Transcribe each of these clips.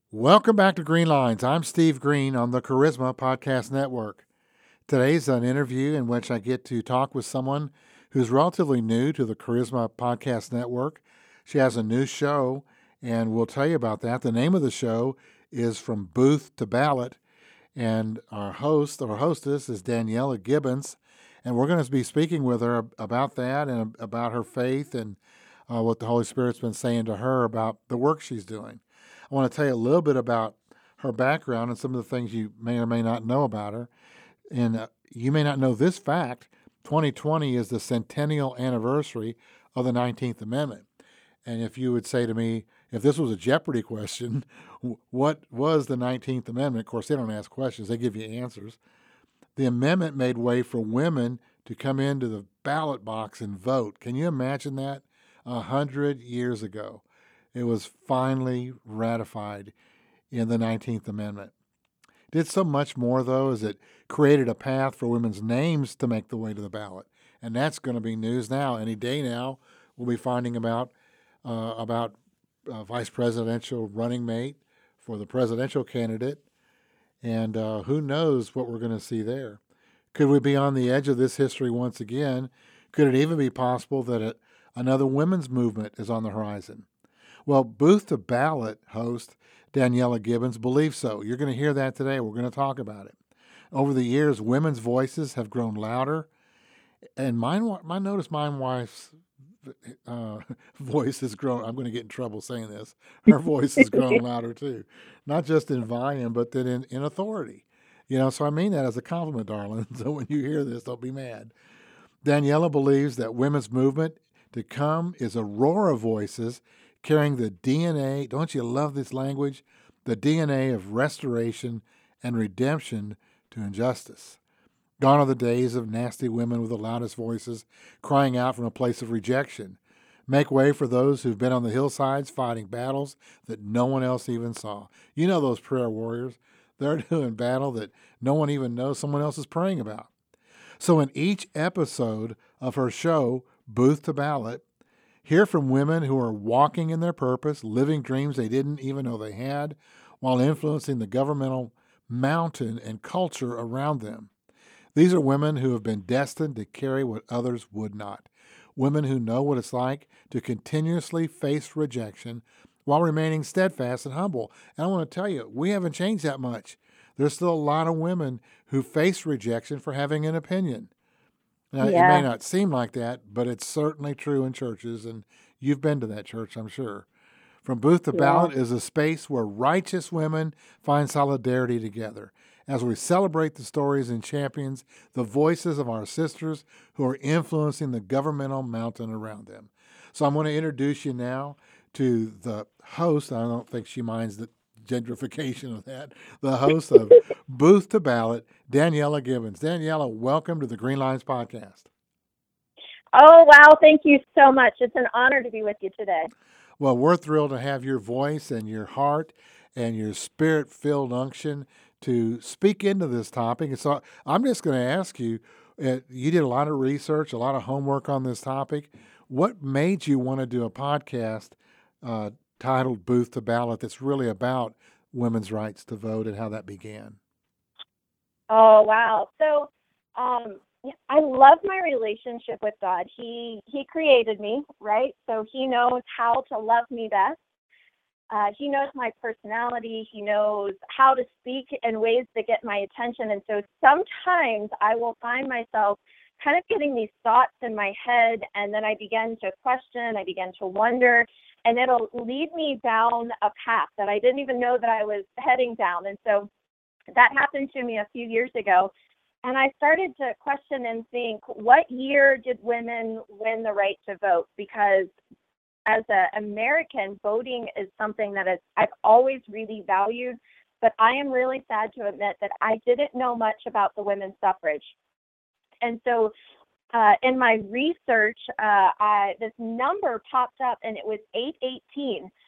Welcome back to Green Lines. I'm Steve Green on the Charisma Podcast Network. Today's an interview in which I get to talk with someone who's relatively new to the Charisma Podcast Network. She has a new show, and we'll tell you about that. The name of the show is From Booth to Ballot, and our host or hostess is Daniela Gibbons, and we're going to be speaking with her about that and about her faith and what the Holy Spirit's been saying to her about the work she's doing. I want to tell you a little bit about her background and some of the things you may or may not know about her. And you may not know this fact: 2020 is the centennial anniversary of the 19th Amendment. And if you would say to me, if this was a Jeopardy question, what was the 19th Amendment? Of course, they don't ask questions, they give you answers. The amendment made way for women to come into the ballot box and vote. Can you imagine that? 100 years ago, it was finally ratified in the 19th Amendment. It did so much more, though, as it created a path for women's names to make the way to the ballot. And that's going to be news now. Any day now, we'll be finding about vice presidential running mate for the presidential candidate. And who knows what we're going to see there. Could we be on the edge of this history once again? Could it even be possible that another women's movement is on the horizon? Well, Booth to Ballot host Daniela Gibbons believes so. You're going to hear that today. We're going to talk about it. Over the years, women's voices have grown louder, and I noticed my wife's uh, voice has grown. I'm going to get in trouble saying this. Her voice has grown louder too, not just in volume, but then in authority. So I mean that as a compliment, darling. So when you hear this, don't be mad. Daniela believes that women's movement to come is a roar of voices carrying the DNA. Don't you love this language? The DNA of restoration and redemption to injustice. Gone are the days of nasty women with the loudest voices crying out from a place of rejection. Make way for those who've been on the hillsides fighting battles that no one else even saw. You know those prayer warriors. They're doing battle that no one even knows someone else is praying about. So in each episode of her show, Booth to Ballot, hear from women who are walking in their purpose, living dreams they didn't even know they had, while influencing the governmental mountain and culture around them. These are women who have been destined to carry what others would not. Women who know what it's like to continuously face rejection while remaining steadfast and humble. And I want to tell you, we haven't changed that much. There's still a lot of women who face rejection for having an opinion. Now, it may Yeah, not seem like that, but it's certainly true in churches, and you've been to that church, I'm sure. From Booth to yeah. Ballot is a space where righteous women find solidarity together as we celebrate the stories and champions the voices of our sisters who are influencing the governmental mountain around them. So I'm going to introduce you now to the host. I don't think she minds the gentrification of that. The host of Booth to Ballot, Daniela Gibbons. Daniela, welcome to the Green Lines Podcast. Oh, wow. Thank you so much. It's an honor to be with you today. Well, we're thrilled to have your voice and your heart and your spirit filled unction to speak into this topic. And so I'm just going to ask you, you did a lot of research, a lot of homework on this topic. What made you want to do a podcast uh, titled Booth to Ballot that's really about women's rights to vote and how that began? Oh, wow. So, yeah, I love my relationship with God. He created me, right? So he knows how to love me best. He knows my personality. He knows how to speak in ways that get my attention. And so sometimes I will find myself kind of getting these thoughts in my head, and then I begin to question, I begin to wonder, and it'll lead me down a path that I didn't even know that I was heading down. And so that happened to me a few years ago. And I started to question and think, what year did women win the right to vote? Because as an American, voting is something that I've always really valued, but I am really sad to admit that I didn't know much about the women's suffrage. And so in my research, this number popped up, and it was 818.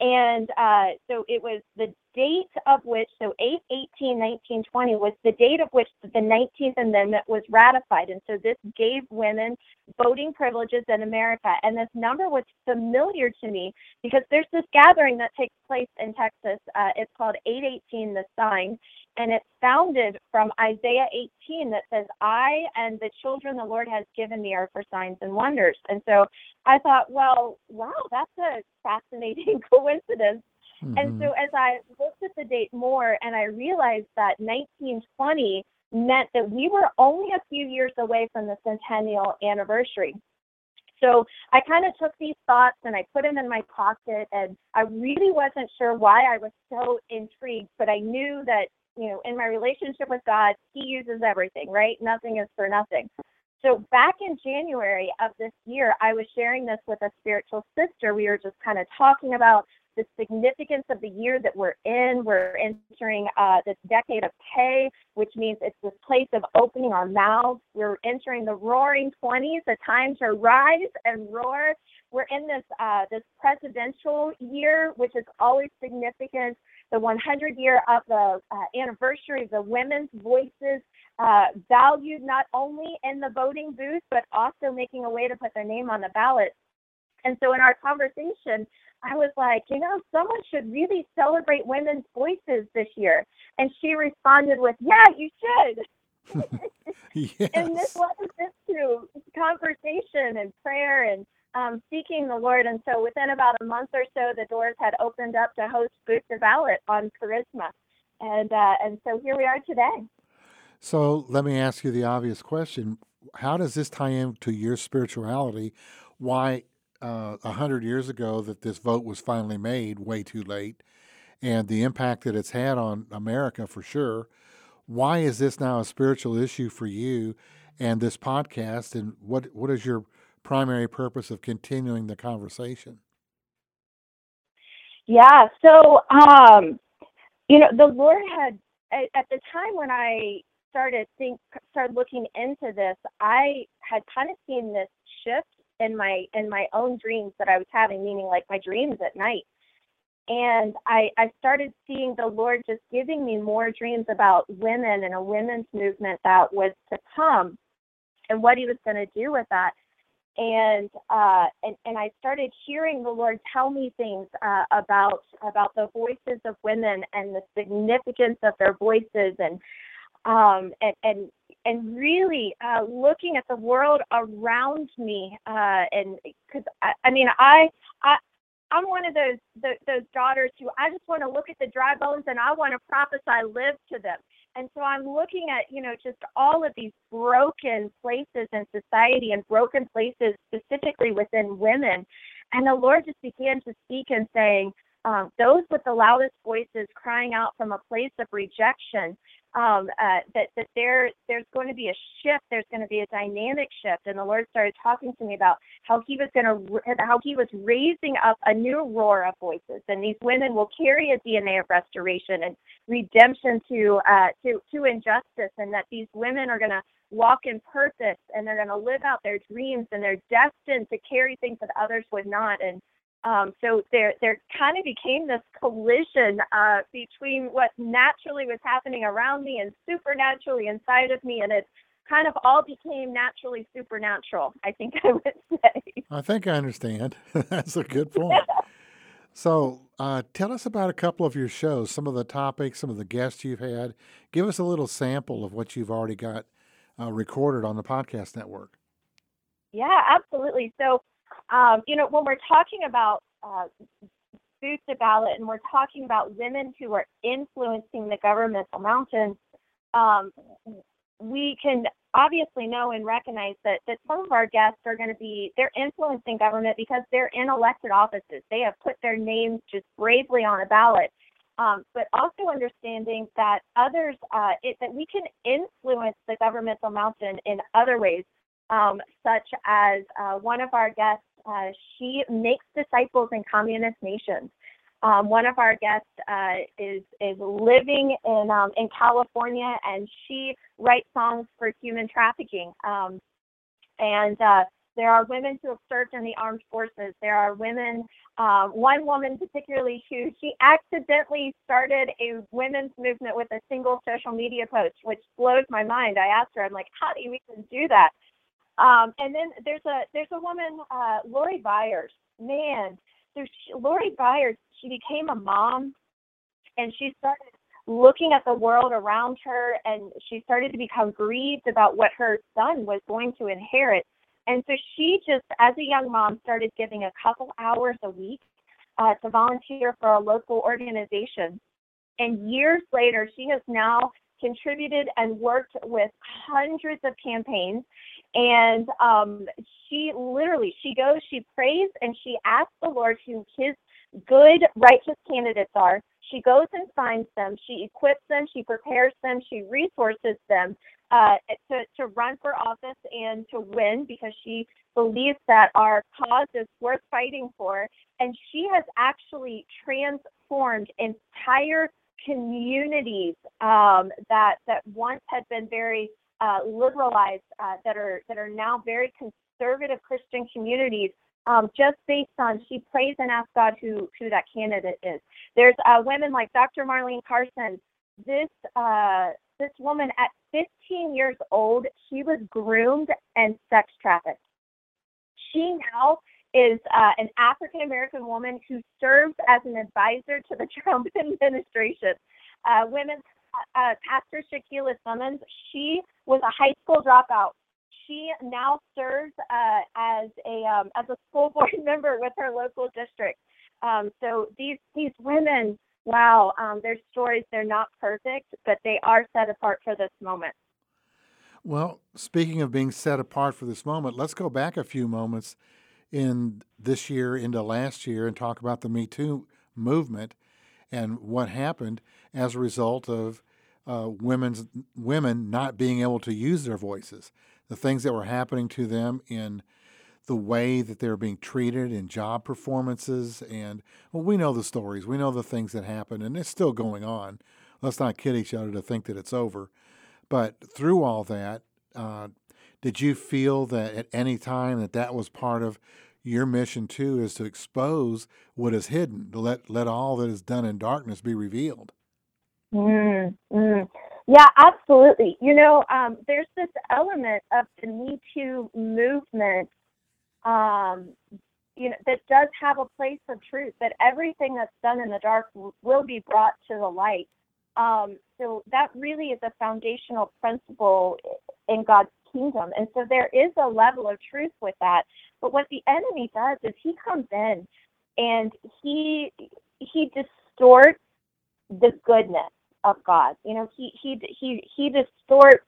And so it was the date of which, so 8/18/1920 was the date of which the 19th Amendment was ratified. And so this gave women voting privileges in America. And this number was familiar to me because there's this gathering that takes place in Texas. It's called 818 The Sign. And it's founded from Isaiah 18 that says, I and the children the Lord has given me are for signs and wonders. And so I thought, well, wow, that's a fascinating coincidence. Mm-hmm. And so as I looked at the date more and I realized that 1920 meant that we were only a few years away from the centennial anniversary. So I kind of took these thoughts and I put them in my pocket, and I really wasn't sure why I was so intrigued, but I knew that, you know, in my relationship with God, He uses everything, right? Nothing is for nothing. So back in January of this year, I was sharing this with a spiritual sister. We were just kind of talking about the significance of the year that we're in. We're entering this decade of Pey, which means it's this place of opening our mouths. We're entering the roaring 20s, a time to rise and roar. We're in this presidential year, which is always significant. The 100 year of the anniversary of the women's voices valued not only in the voting booth, but also making a way to put their name on the ballot. And so in our conversation, I was like, you know, someone should really celebrate women's voices this year. And she responded with, yeah, you should. Yes. And this led us into conversation and prayer and seeking the Lord. And so within about a month or so, the doors had opened up to host Booth the Ballot on Charisma. And so here we are today. So let me ask you the obvious question. How does this tie into your spirituality? Why 100 years ago that this vote was finally made, way too late, and the impact that it's had on America for sure. Why is this now a spiritual issue for you and this podcast? And what is your primary purpose of continuing the conversation? Yeah. So, you know, the Lord had, at the time when I started looking into this, I had kind of seen this shift in my own dreams that I was having, meaning like my dreams at night. And I started seeing the Lord just giving me more dreams about women and a women's movement that was to come and what He was going to do with that. And I started hearing the Lord tell me things about the voices of women and the significance of their voices, and really looking at the world around me, and because I'm one of those daughters who I just want to look at the dry bones and I want to prophesy live to them. And so I'm looking at, you know, just all of these broken places in society and broken places specifically within women. And the Lord just began to speak and saying, those with the loudest voices crying out from a place of rejection, that there's going to be a shift, there's going to be a dynamic shift. And the Lord started talking to me about how He was raising up a new roar of voices, and these women will carry a DNA of restoration and redemption to injustice, and that these women are going to walk in purpose, and they're going to live out their dreams, and they're destined to carry things that others would not. And so there kind of became this collision between what naturally was happening around me and supernaturally inside of me, and it kind of all became naturally supernatural, I think I would say. I think I understand. That's a good point. So tell us about a couple of your shows, some of the topics, some of the guests you've had. Give us a little sample of what you've already got recorded on the podcast network. Yeah, absolutely. So, you know, when we're talking about Booth the Ballot and we're talking about women who are influencing the governmental mountain, we can obviously know and recognize that some of our guests are going to they're influencing government because they're in elected offices. They have put their names just bravely on a ballot. But also understanding that others, that we can influence the governmental mountain in other ways, such as one of our guests, she makes disciples in communist nations. One of our guests is living in California, and she writes songs for human trafficking. And There are women who have served in the armed forces. There are women, one woman particularly, who she accidentally started a women's movement with a single social media post, which blows my mind. I asked her, I'm like, how do you even do that? And then there's a woman, Lori Byers. Man, Lori Byers, she became a mom, and she started looking at the world around her, and she started to become grieved about what her son was going to inherit. And so she just, as a young mom, started giving a couple hours a week to volunteer for a local organization. And years later, she has now contributed and worked with hundreds of campaigns. And she goes, she prays, and she asks the Lord who his good, righteous candidates are. She goes and finds them. She equips them. She prepares them. She resources them to run for office and to win, because she believes that our cause is worth fighting for. And she has actually transformed entire communities that once had been very liberalized, that are now very conservative Christian communities. Just based on, she prays and asks God who that candidate is. There's women like Dr. Marlene Carson. This woman at 15 years old, she was groomed and sex trafficked. She now is an African American woman who serves as an advisor to the Trump administration. Pastor Shaquilla Summons, she was a high school dropout. She now serves as a school board member with her local district. So these women, wow, their stories, they're not perfect, but they are set apart for this moment. Well, speaking of being set apart for this moment, let's go back a few moments in this year into last year and talk about the Me Too movement and what happened as a result of women not being able to use their voices, the things that were happening to them in the way that they were being treated in job performances. And, well, we know the stories. We know the things that happened, and it's still going on. Let's not kid each other to think that it's over. But through all that, did you feel that at any time that was part of your mission too, is to expose what is hidden, to let all that is done in darkness be revealed? Yeah, absolutely. There's this element of the Me Too movement, that does have a place of truth, that everything that's done in the dark will be brought to the light. So that really is a foundational principle in God's kingdom. And so there is a level of truth with that. But what the enemy does is he comes in and he distorts the goodness of God. He distorts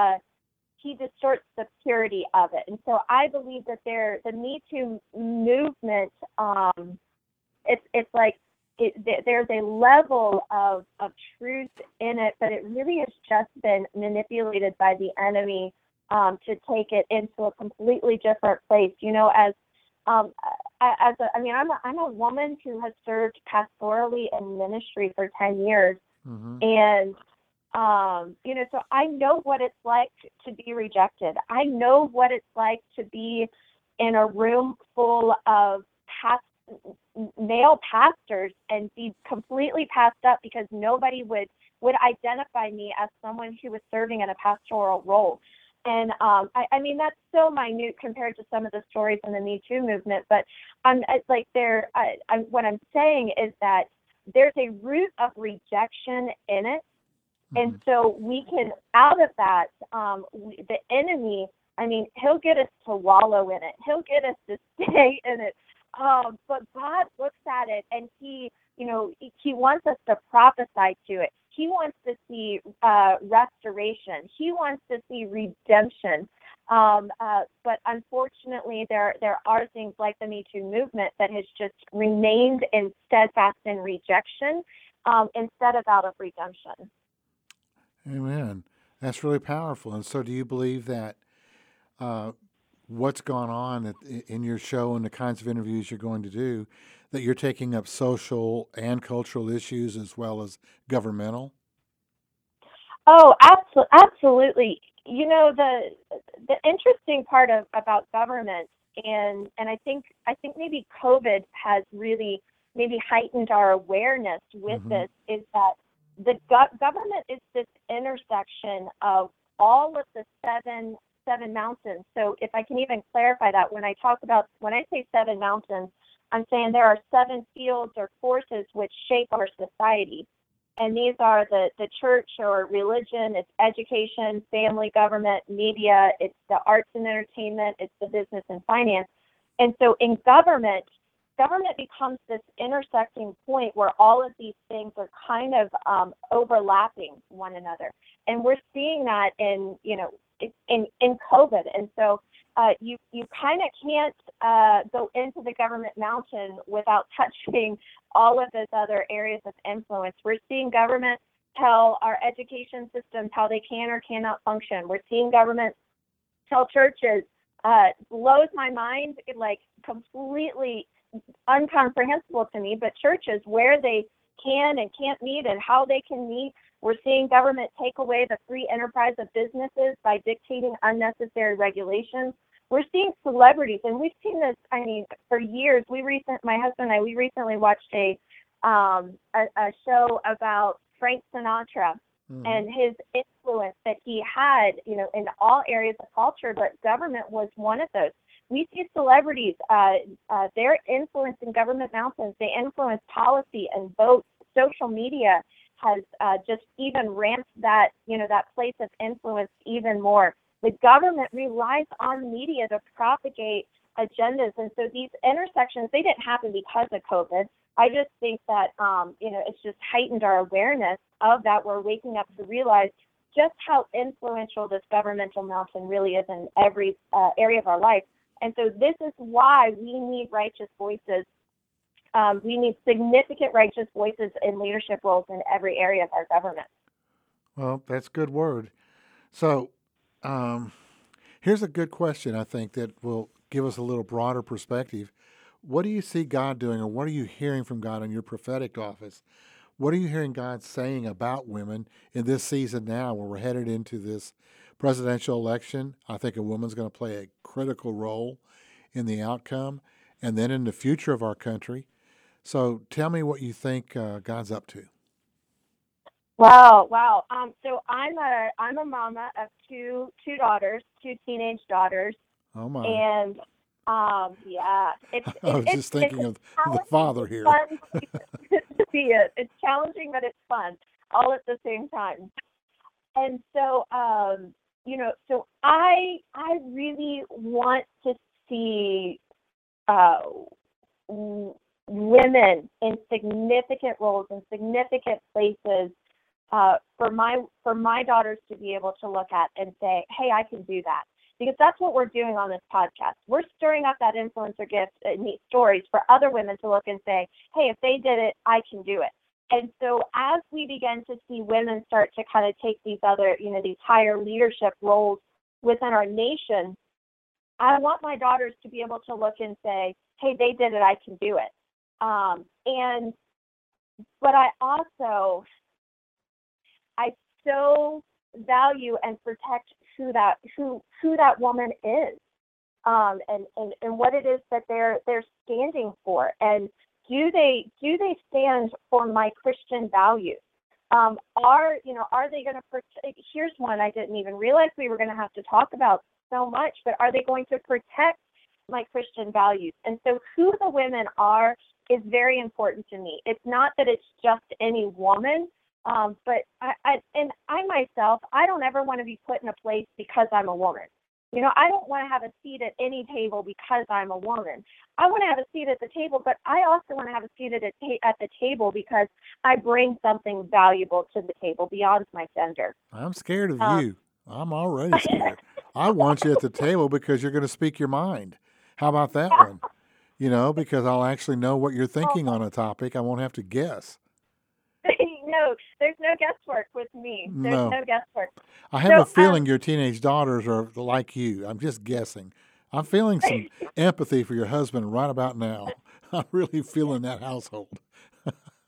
the purity of it. And so I believe that the Me Too movement, it's like there's a level of truth in it, but it really has just been manipulated by the enemy to take it into a completely different place. I'm a woman who has served pastorally in ministry for 10 years. Mm-hmm. And, so I know what it's like to be rejected. I know what it's like to be in a room full of male pastors and be completely passed up because nobody would identify me as someone who was serving in a pastoral role. And that's so minute compared to some of the stories in the Me Too movement. But what I'm saying is that there's a root of rejection in it. Mm-hmm. And so we can, out of that, the enemy, he'll get us to wallow in it. He'll get us to stay in it. But God looks at it and he wants us to prophesy to it. He wants to see restoration. He wants to see redemption. But unfortunately, there are things like the Me Too movement that has just remained in steadfast in rejection instead of out of redemption. Amen. That's really powerful. And so do you believe that what's gone on in your show and the kinds of interviews you're going to do, that you're taking up social and cultural issues as well as governmental? Oh, absolutely. the interesting part about government, and I think maybe COVID has really maybe heightened our awareness with Mm-hmm. this, is that the government is this intersection of all of the seven mountains. So if I can even clarify that, when I say seven mountains, I'm saying there are seven fields or forces which shape our society. And these are the church or religion, it's education, family, government, media, it's the arts and entertainment, it's the business and finance. And so in government becomes this intersecting point where all of these things are kind of overlapping one another. And we're seeing that in COVID. And so you kind of can't go into the government mountain without touching all of those other areas of influence. We're seeing government tell our education systems how they can or cannot function. We're seeing government tell churches, blows my mind, like completely incomprehensible to me, but churches, where they can and can't meet and how they can meet. We're seeing government take away the free enterprise of businesses by dictating unnecessary regulations. We're seeing celebrities, and we've seen this, for years. My husband and I, we recently watched a show about Frank Sinatra Mm-hmm. and his influence that he had, in all areas of culture, but government was one of those. We see celebrities, their influence in government mountains, they influence policy and votes. Social media has just even ramped that place of influence even more. The government relies on media to propagate agendas. And so these intersections, they didn't happen because of COVID. I just think that, it's just heightened our awareness of that. We're waking up to realize just how influential this governmental mountain really is in every area of our life. And so this is why we need righteous voices. We need significant righteous voices in leadership roles in every area of our government. Well, that's a good word. So, um, here's a good question, I think, that will give us a little broader perspective. What do you see God doing, or what are you hearing from God in your prophetic office? What are you hearing God saying about women in this season now, where we're headed into this presidential election? I think a woman's going to play a critical role in the outcome and then in the future of our country. So tell me what you think God's up to. Wow. So I'm a mama of two daughters, two teenage daughters, Oh, my. and yeah, I was just it's thinking of the challenging, father it's here. fun to see it. It's challenging, but it's fun all at the same time. And so, so I really want to see uh, women in significant roles in significant places, for my daughters to be able to look at and say, hey, I can do that. Because that's what we're doing on this podcast. We're stirring up that influencer gift and these stories for other women to look and say, hey, if they did it, I can do it. And so as we begin to see women start to kind of take these other, these higher leadership roles within our nation, I want my daughters to be able to look and say, hey, they did it, I can do it. But I so value and protect who that woman is, and what it is that they're standing for, and do they stand for my Christian values? Are they going to protect? Here's one I didn't even realize we were going to have to talk about so much, but are they going to protect my Christian values? And so who the women are is very important to me. It's not that it's just any woman. But I myself, I don't ever want to be put in a place because I'm a woman. I don't want to have a seat at any table because I'm a woman. I want to have a seat at the table, but I also want to have a seat at the table because I bring something valuable to the table beyond my gender. I'm scared of Um, you. I'm already scared. I want you at the table because you're going to speak your mind. How about that one? Because I'll actually know what you're thinking on a topic. I won't have to guess. no, there's no guesswork with me. There's No. no guesswork. I have So, a feeling your teenage daughters are like you. I'm just guessing. I'm feeling some empathy for your husband right about now. I'm really feeling that household.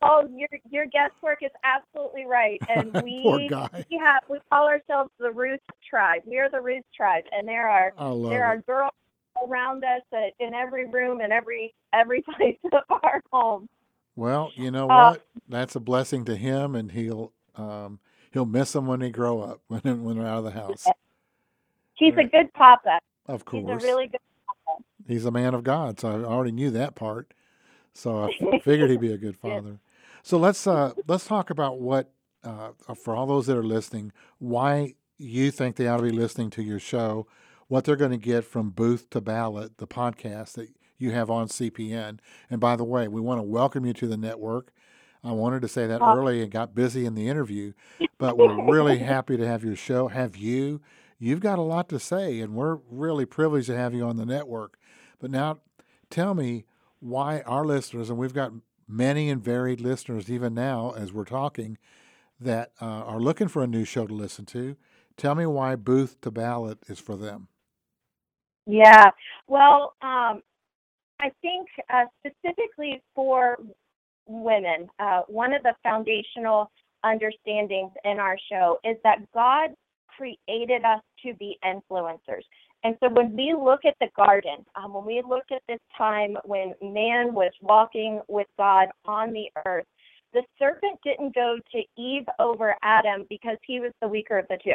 Oh, your guesswork is absolutely right, and Poor guy. we call ourselves the Ruth tribe. We are the Ruth tribe, and I love there it. are girls around us in every room and every place of our home. Well, you know Uh, what? That's a blessing to him, and he'll miss them when they grow up, when they're out of the house. he's a Right. good papa. Of He's a course, really good papa. he's a man of God, so I already knew that part. So I figured he'd be a good Yes. father. So let's talk about what for all those that are listening, why you think they ought to be listening to your show, what they're going to get from Booth to Ballot, the podcast that you have on CPN. And by the way, we want to welcome you to the network. I wanted to say that Uh, early and got busy in the interview, but we're really happy to have your show, have you. You've got a lot to say, and we're really privileged to have you on the network. But now tell me why our listeners, and we've got many and varied listeners even now as we're talking, that are looking for a new show to listen to. Tell me why Booth to Ballot is for them. yeah. Well, I think specifically for women, one of the foundational understandings in our show is that God created us to be influencers. And so when we look at the garden, when we look at this time when man was walking with God on the earth, the serpent didn't go to Eve over Adam because he was the weaker of the two.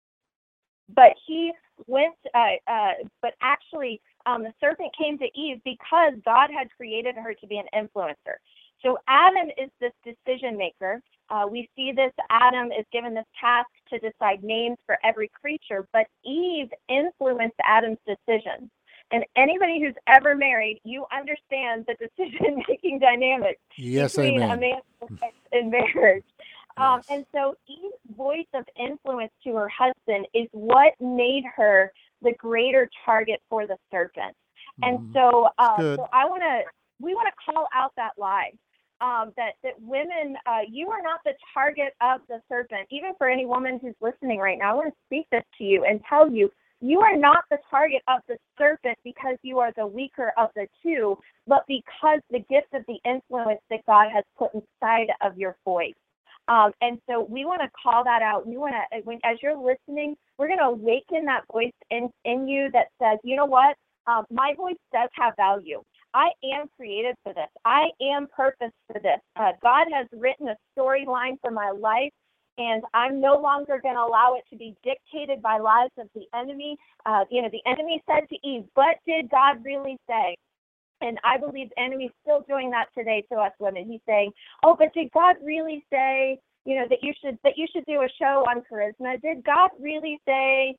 But he went, but actually, the serpent came to Eve because God had created her to be an influencer. So Adam is this decision maker. We see this, Adam is given this task to decide names for every creature, but Eve influenced Adam's decisions. And anybody who's ever married, you understand the decision-making dynamics Yes, between a amen. man and wife in marriage. Yes. And so Eve's voice of influence to her husband is what made her the greater target for the serpent. And Mm-hmm. so, It's good. we want to call out that lie. That women, you are not the target of the serpent. Even for any woman who's listening right now, I want to speak this to you and tell you, you are not the target of the serpent because you are the weaker of the two, but because the gift of the influence that God has put inside of your voice. And so we want to call that out. We want to, as you're listening, we're going to awaken that voice in you that says, you know what? My voice does have value. I am created for this. I am purposed for this. God has written a storyline for my life, and I'm no longer going to allow it to be dictated by lies of the enemy. The enemy said to Eve, "What did God really say?" And I believe the enemy's still doing that today to us women. He's saying, "Oh, but did God really say, that you should do a show on charisma? Did God really say,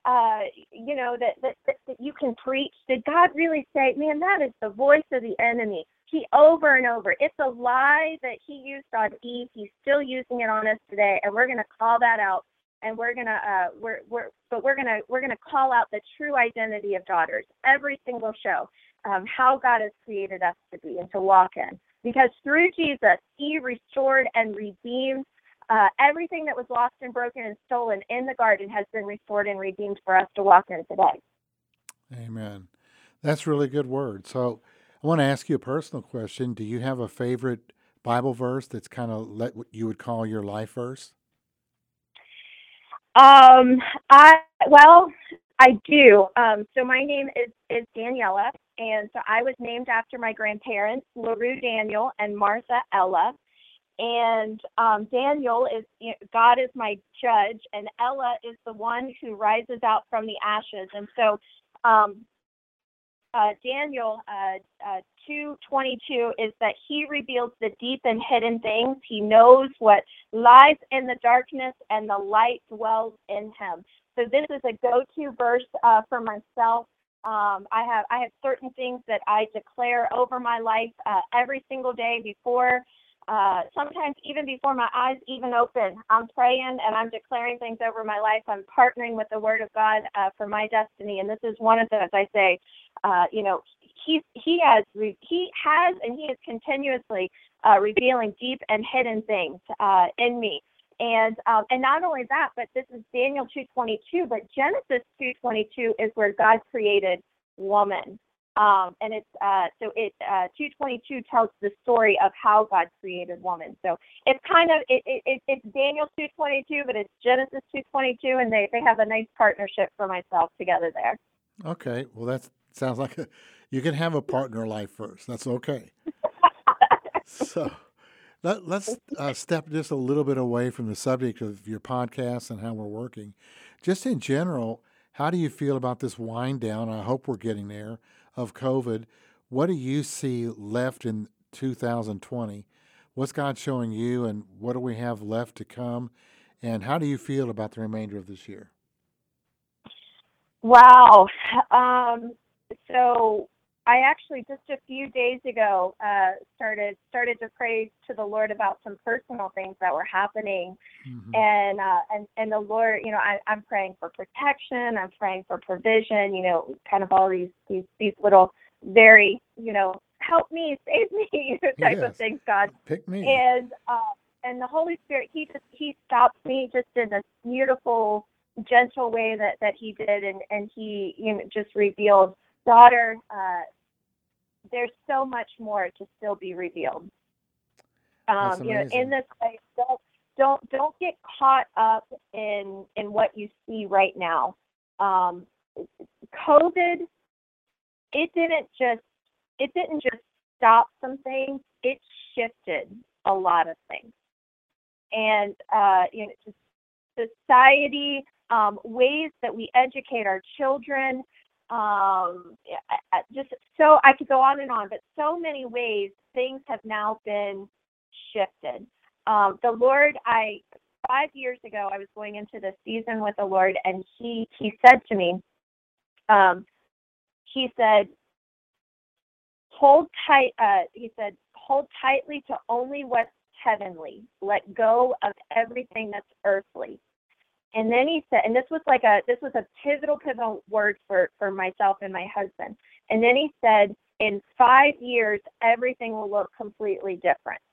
that you can preach? Did God really say?" Man, that is the voice of the enemy. He over and over. It's a lie that he used on Eve. He's still using it on us today, and we're going to call that out. And we're gonna call out the true identity of daughters every single show. How God has created us to be and to walk in. Because through Jesus, he restored and redeemed everything that was lost and broken and stolen in the garden has been restored and redeemed for us to walk in today. Amen. That's really good word. So I want to ask you a personal question. Do you have a favorite Bible verse that's kind of what you would call your life verse? Um, I do. So my name is Daniela, and so I was named after my grandparents, LaRue Daniel and Martha Ella. And Daniel is, God is my judge, and Ella is the one who rises out from the ashes. And so Daniel 2:22 is that he reveals the deep and hidden things. He knows what lies in the darkness, and the light dwells in him. So this is a go-to verse for myself. I have certain things that I declare over my life every single day before. Sometimes even before my eyes even open, I'm praying and I'm declaring things over my life. I'm partnering with the Word of God for my destiny, and this is one of those. I say, he has and he is continuously revealing deep and hidden things in me. And not only that, but this is Daniel 2:22. But Genesis 2:22 is where God created woman. And it's 2:22 tells the story of how God created woman. So it's kind of it's Daniel 2:22, but it's Genesis 2:22, and they have a nice partnership for myself together there. Okay. Well, that sounds like you can have a partner life first. That's okay. So let's step just a little bit away from the subject of your podcast and how we're working. Just in general, how do you feel about this wind down? I hope we're getting there of COVID. What do you see left in 2020? What's God showing you, and what do we have left to come? And how do you feel about the remainder of this year? Wow. So I actually just a few days ago started to pray to the Lord about some personal things that were happening, Mm-hmm. and the Lord, I'm praying for protection. I'm praying for provision. Kind of all these little very help me, save me type of Yes. things, God. Pick me. And the Holy Spirit, he stopped me just in this beautiful, gentle way that he did, and he just revealed, daughter, there's so much more to still be revealed. That's In amazing. this place, don't get caught up in what you see right now. COVID, it didn't just stop some things, it shifted a lot of things. And just society, ways that we educate our children, just so I could go on and on, but so many ways things have now been shifted. The Lord, 5 years ago, I was going into this season with the Lord, and He said to me, He said, hold tight. He said, hold tightly to only what's heavenly. Let go of everything that's earthly. And then he said, and this was a pivotal word for myself and my husband. And then he said, in 5 years, everything will look completely different.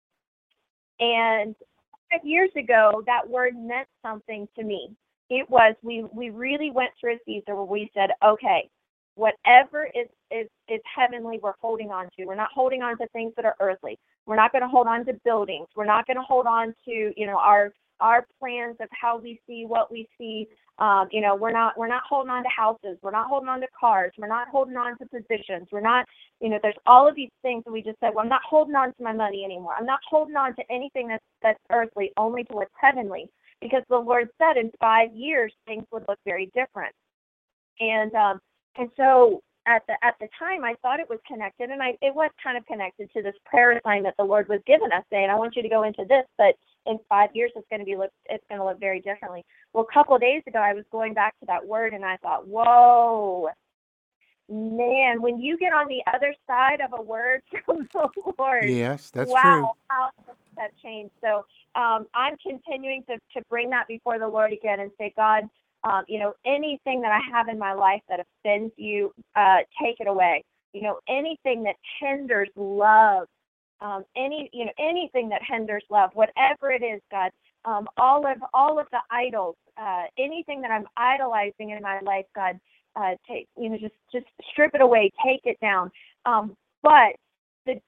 And 5 years ago, that word meant something to me. It was, we really went through a season where we said, okay, whatever is heavenly, we're holding on to. We're not holding on to things that are earthly. We're not going to hold on to buildings. We're not going to hold on to, our plans of how we see what we see. We're not holding on to houses. We're not holding on to cars. We're not holding on to positions. We're not, there's all of these things that we just said, well, I'm not holding on to my money anymore. I'm not holding on to anything that's earthly, only to what's heavenly. Because the Lord said in 5 years, things would look very different. And so at the time, I thought it was connected, and it was kind of connected to this prayer assignment the Lord was giving us, saying, I want you to go into this, but in 5 years, it's going to look very differently. Well, a couple of days ago, I was going back to that word, and I thought, whoa, man, when you get on the other side of a word from the Lord, Yes, that's true. wow, how does that change? So I'm continuing to bring that before the Lord again and say, God, anything that I have in my life that offends you, take it away. Anything that hinders love, anything that hinders love, whatever it is, God, all of the idols, anything that I'm idolizing in my life, God, just strip it away, take it down. But this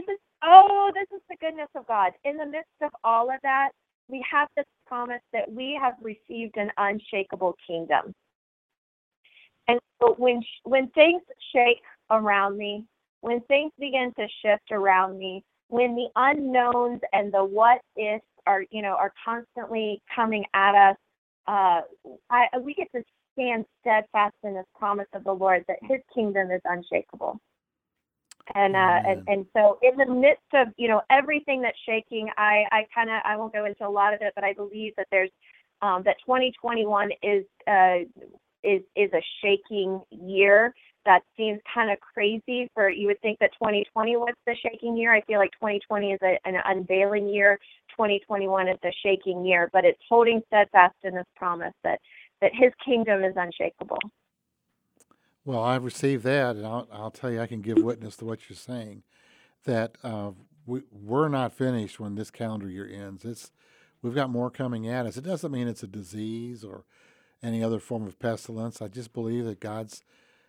is the goodness of God. In the midst of all of that, we have this promise that we have received an unshakable kingdom. And so when things shake around me, when things begin to shift around me, when the unknowns and the what ifs are constantly coming at us, we get to stand steadfast in this promise of the Lord that His kingdom is unshakable. And so in the midst of everything that's shaking, I won't go into a lot of it, but I believe that there's that 2021 is a shaking year. That seems kind of crazy. You would think that 2020 was the shaking year. I feel like 2020 is an unveiling year. 2021 is a shaking year, but it's holding steadfast in this promise that His kingdom is unshakable. Well, I've received that, and I'll tell you, I can give witness to what you're saying. That we're not finished when this calendar year ends. We've got more coming at us. It doesn't mean it's a disease or any other form of pestilence. I just believe that God's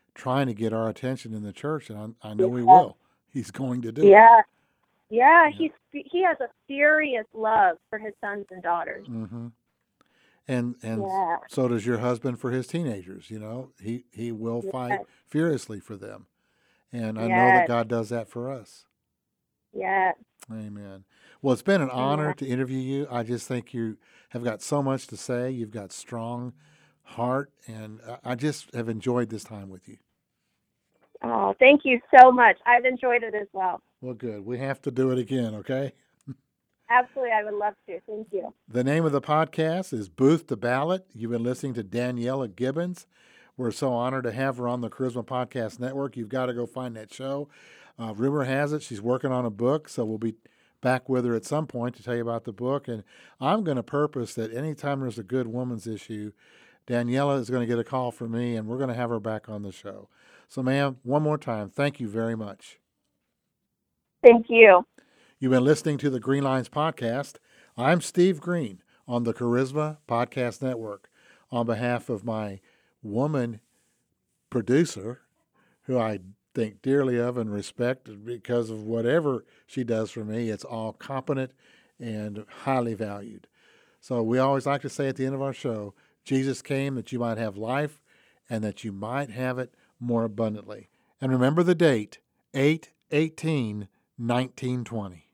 trying to get our attention in the church, and I know he will. He's going to do it. Yeah. Yeah. He has a furious love for his sons and daughters. Mm-hmm. And Yeah. so does your husband for his teenagers. You know, he will fight furiously for them, and I know that God does that for us. Yeah. Amen. Well, it's been an honor to interview you. I just think you have got so much to say. You've got strong heart, and I just have enjoyed this time with you. Oh, thank you so much. I've enjoyed it as well. Well, good. We have to do it again, okay? Absolutely. I would love to. Thank you. The name of the podcast is Booth to Ballot. You've been listening to Daniela Gibbons. We're so honored to have her on the Charisma Podcast Network. You've got to go find that show. Rumor has it she's working on a book, so we'll be back with her at some point to tell you about the book. And I'm going to purpose that anytime there's a good woman's issue, Daniela is going to get a call from me, and we're going to have her back on the show. So, ma'am, one more time, thank you very much. Thank you. You've been listening to the Green Lines Podcast. I'm Steve Green on the Charisma Podcast Network. On behalf of my woman producer, who I think dearly of and respect because of whatever she does for me, it's all competent and highly valued. So we always like to say at the end of our show, Jesus came that you might have life and that you might have it more abundantly. And remember the date, 8/18/1920.